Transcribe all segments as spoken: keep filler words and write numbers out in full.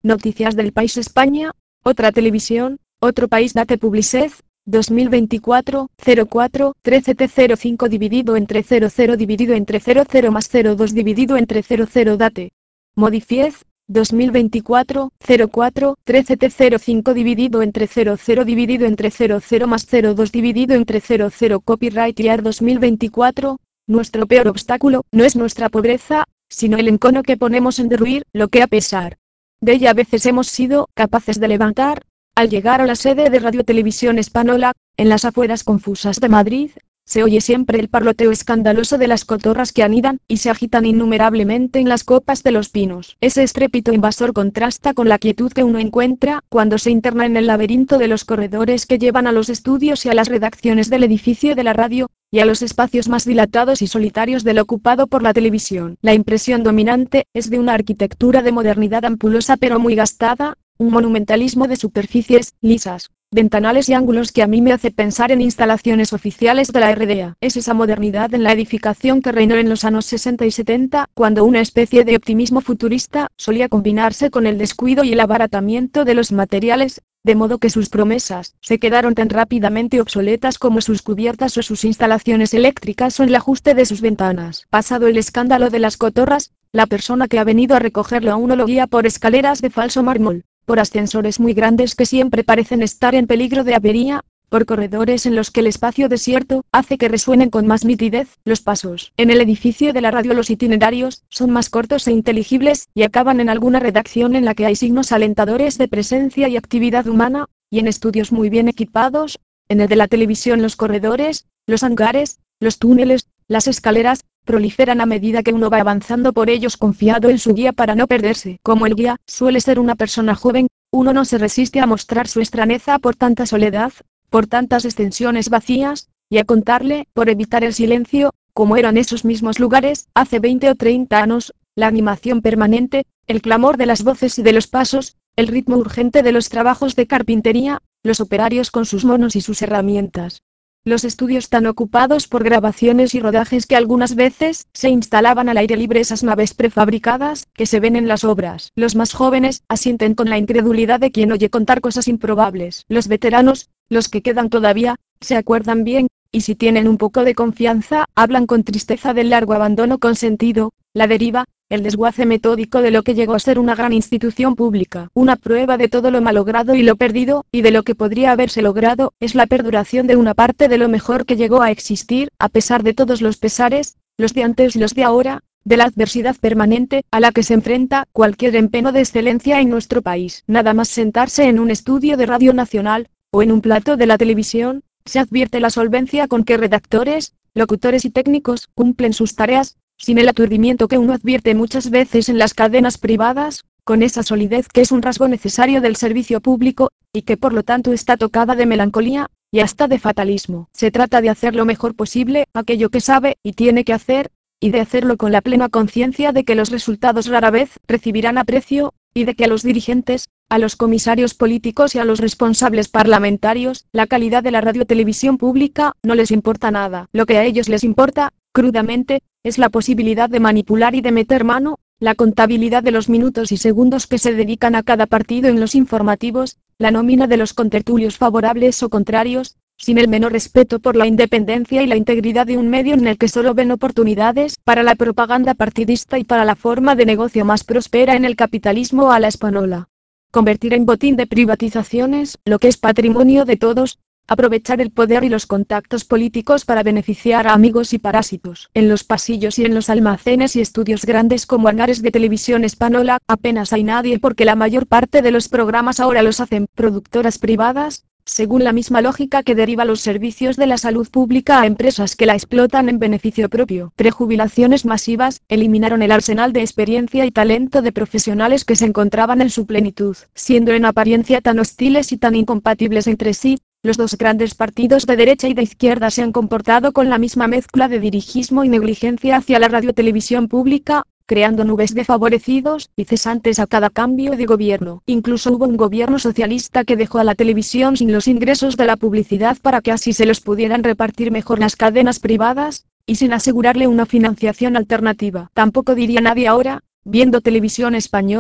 Noticias del País España, otra televisión, otro país date publicez, dos mil veinticuatro, cero cuatro, trece T cero cinco dividido entre cero cero dividido entre cero cero más cero dos dividido entre cero cero date. Modifiez, dos mil veinticuatro, cero cuatro, trece T cero cinco dividido entre cero cero dividido entre cero cero más cero dos dividido entre cero cero Copyright Year dos mil veinticuatro, nuestro peor obstáculo no es nuestra pobreza, sino el encono que ponemos en derruir lo que a pesar de ella a veces hemos sido capaces de levantar. Al llegar a la sede de Radio Televisión Española, en las afueras confusas de Madrid, se oye siempre el parloteo escandaloso de las cotorras que anidan y se agitan innumerablemente en las copas de los pinos. Ese estrépito invasor contrasta con la quietud que uno encuentra cuando se interna en el laberinto de los corredores que llevan a los estudios y a las redacciones del edificio de la radio, y a los espacios más dilatados y solitarios del ocupado por la televisión. La impresión dominante es de una arquitectura de modernidad ampulosa pero muy gastada, un monumentalismo de superficies lisas, ventanales y ángulos que a mí me hace pensar en instalaciones oficiales de la R D A. Es esa modernidad en la edificación que reinó en los años sesenta y setenta, cuando una especie de optimismo futurista solía combinarse con el descuido y el abaratamiento de los materiales, de modo que sus promesas se quedaron tan rápidamente obsoletas como sus cubiertas o sus instalaciones eléctricas o el ajuste de sus ventanas. Pasado el escándalo de las cotorras, la persona que ha venido a recogerlo a uno lo guía por escaleras de falso mármol, por ascensores muy grandes que siempre parecen estar en peligro de avería, por corredores en los que el espacio desierto hace que resuenen con más nitidez los pasos. En el edificio de la radio los itinerarios son más cortos e inteligibles y acaban en alguna redacción en la que hay signos alentadores de presencia y actividad humana, y en estudios muy bien equipados. En el de la televisión los corredores, los hangares, los túneles, las escaleras, proliferan a medida que uno va avanzando por ellos confiado en su guía para no perderse. Como el guía suele ser una persona joven, uno no se resiste a mostrar su extrañeza por tanta soledad, por tantas extensiones vacías, y a contarle, por evitar el silencio, como eran esos mismos lugares, hace veinte o treinta años, la animación permanente, el clamor de las voces y de los pasos, el ritmo urgente de los trabajos de carpintería, los operarios con sus monos y sus herramientas. Los estudios tan ocupados por grabaciones y rodajes que algunas veces se instalaban al aire libre esas naves prefabricadas que se ven en las obras. Los más jóvenes asienten con la incredulidad de quien oye contar cosas improbables. Los veteranos, los que quedan todavía, se acuerdan bien, y si tienen un poco de confianza, hablan con tristeza del largo abandono consentido, la deriva, el desguace metódico de lo que llegó a ser una gran institución pública. Una prueba de todo lo malogrado y lo perdido, y de lo que podría haberse logrado, es la perduración de una parte de lo mejor que llegó a existir, a pesar de todos los pesares, los de antes y los de ahora, de la adversidad permanente a la que se enfrenta cualquier empeño de excelencia en nuestro país. Nada más sentarse en un estudio de Radio Nacional, o en un plato de la televisión, se advierte la solvencia con que redactores, locutores y técnicos cumplen sus tareas, sin el aturdimiento que uno advierte muchas veces en las cadenas privadas, con esa solidez que es un rasgo necesario del servicio público, y que por lo tanto está tocada de melancolía, y hasta de fatalismo. Se trata de hacer lo mejor posible aquello que sabe y tiene que hacer, y de hacerlo con la plena conciencia de que los resultados rara vez recibirán aprecio, y de que a los dirigentes, a los comisarios políticos y a los responsables parlamentarios, la calidad de la radiotelevisión pública no les importa nada. Lo que a ellos les importa, crudamente, es la posibilidad de manipular y de meter mano, la contabilidad de los minutos y segundos que se dedican a cada partido en los informativos, la nómina de los contertulios favorables o contrarios, sin el menor respeto por la independencia y la integridad de un medio en el que solo ven oportunidades para la propaganda partidista y para la forma de negocio más próspera en el capitalismo a la española. Convertir en botín de privatizaciones lo que es patrimonio de todos, aprovechar el poder y los contactos políticos para beneficiar a amigos y parásitos. En los pasillos y en los almacenes y estudios grandes como hangares de Televisión Española apenas hay nadie porque la mayor parte de los programas ahora los hacen productoras privadas, según la misma lógica que deriva los servicios de la salud pública a empresas que la explotan en beneficio propio. Prejubilaciones masivas eliminaron el arsenal de experiencia y talento de profesionales que se encontraban en su plenitud. Siendo en apariencia tan hostiles y tan incompatibles entre sí, los dos grandes partidos de derecha y de izquierda se han comportado con la misma mezcla de dirigismo y negligencia hacia la radiotelevisión pública, creando nubes de favorecidos y cesantes a cada cambio de gobierno. Incluso hubo un gobierno socialista que dejó a la televisión sin los ingresos de la publicidad para que así se los pudieran repartir mejor las cadenas privadas, y sin asegurarle una financiación alternativa. Tampoco diría nadie ahora, viendo Televisión Española,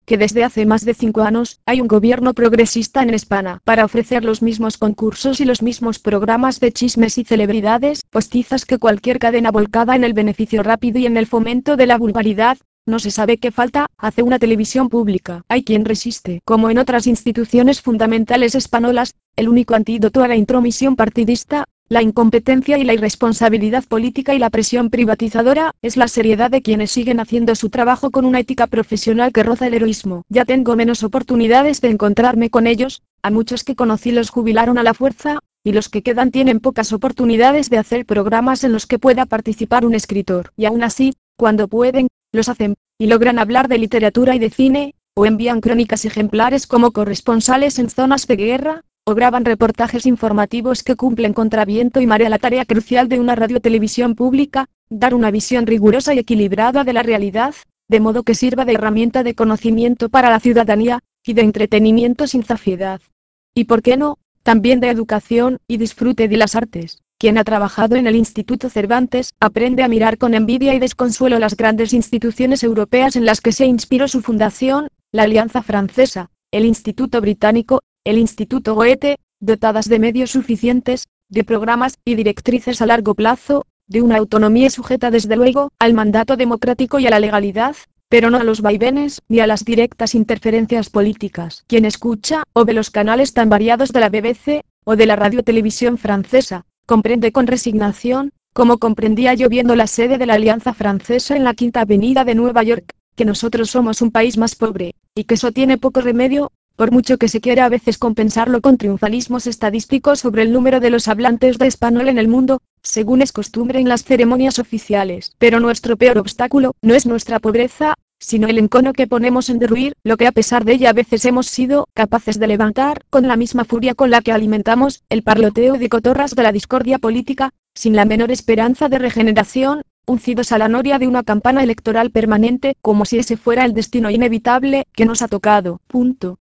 que desde hace más de cinco años hay un gobierno progresista en España para ofrecer los mismos concursos y los mismos programas de chismes y celebridades postizas que cualquier cadena volcada en el beneficio rápido y en el fomento de la vulgaridad. No se sabe qué falta, hace una televisión pública. Hay quien resiste. Como en otras instituciones fundamentales españolas, el único antídoto a la intromisión partidista, la incompetencia y la irresponsabilidad política y la presión privatizadora, es la seriedad de quienes siguen haciendo su trabajo con una ética profesional que roza el heroísmo. Ya tengo menos oportunidades de encontrarme con ellos, a muchos que conocí los jubilaron a la fuerza, y los que quedan tienen pocas oportunidades de hacer programas en los que pueda participar un escritor. Y aún así, cuando pueden, los hacen, y logran hablar de literatura y de cine, o envían crónicas ejemplares como corresponsales en zonas de guerra, o graban reportajes informativos que cumplen contra viento y marea la tarea crucial de una radiotelevisión pública, dar una visión rigurosa y equilibrada de la realidad, de modo que sirva de herramienta de conocimiento para la ciudadanía, y de entretenimiento sin zafiedad. ¿Y por qué no? También de educación y disfrute de las artes. Quien ha trabajado en el Instituto Cervantes, aprende a mirar con envidia y desconsuelo las grandes instituciones europeas en las que se inspiró su fundación, la Alianza Francesa, el Instituto Británico, el Instituto Goethe, dotadas de medios suficientes, de programas y directrices a largo plazo, de una autonomía sujeta desde luego al mandato democrático y a la legalidad, pero no a los vaivenes ni a las directas interferencias políticas. Quien escucha o ve los canales tan variados de la B B C o de la radiotelevisión francesa, comprende con resignación, como comprendía yo viendo la sede de la Alianza Francesa en la Quinta Avenida de Nueva York, que nosotros somos un país más pobre, y que eso tiene poco remedio, por mucho que se quiera a veces compensarlo con triunfalismos estadísticos sobre el número de los hablantes de español en el mundo, según es costumbre en las ceremonias oficiales. Pero nuestro peor obstáculo no es nuestra pobreza, sino el encono que ponemos en derruir lo que a pesar de ella a veces hemos sido capaces de levantar con la misma furia con la que alimentamos el parloteo de cotorras de la discordia política, sin la menor esperanza de regeneración, uncidos a la noria de una campana electoral permanente, como si ese fuera el destino inevitable que nos ha tocado. Punto.